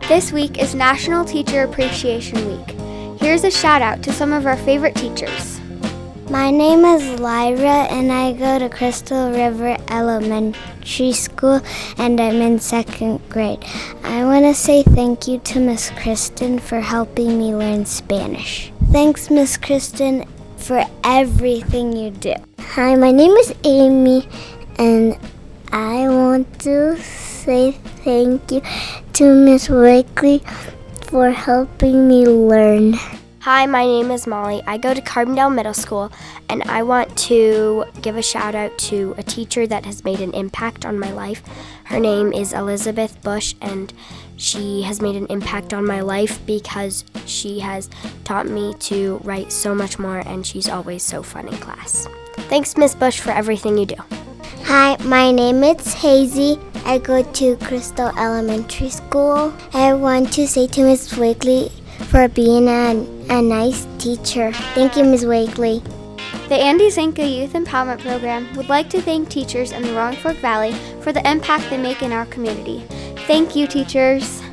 This week is National Teacher Appreciation Week. Here's a shout out to some of our favorite teachers. My name is Lyra and I go to Crystal River Elementary School and I'm in 2nd grade. I want to say thank you to Miss Kristen for helping me learn Spanish. Thanks, Miss Kristen, for everything you do. Hi, my name is Amy and I want to say thank you to Miss Wakely for helping me learn. Hi, my name is Molly. I go to Carbondale Middle School, and I want to give a shout out to a teacher that has made an impact on my life. Her name is Elizabeth Bush, and she has made an impact on my life because she has taught me to write so much more, and she's always so fun in class. Thanks, Miss Bush, for everything you do. Hi, my name is Hazy. I go to Crystal Elementary School. I want to say to Miss Wakely for being a nice teacher. Thank you, Ms. Wakely. The Andy Zinka Youth Empowerment Program would like to thank teachers in the Roaring Fork Valley for the impact they make in our community. Thank you, teachers.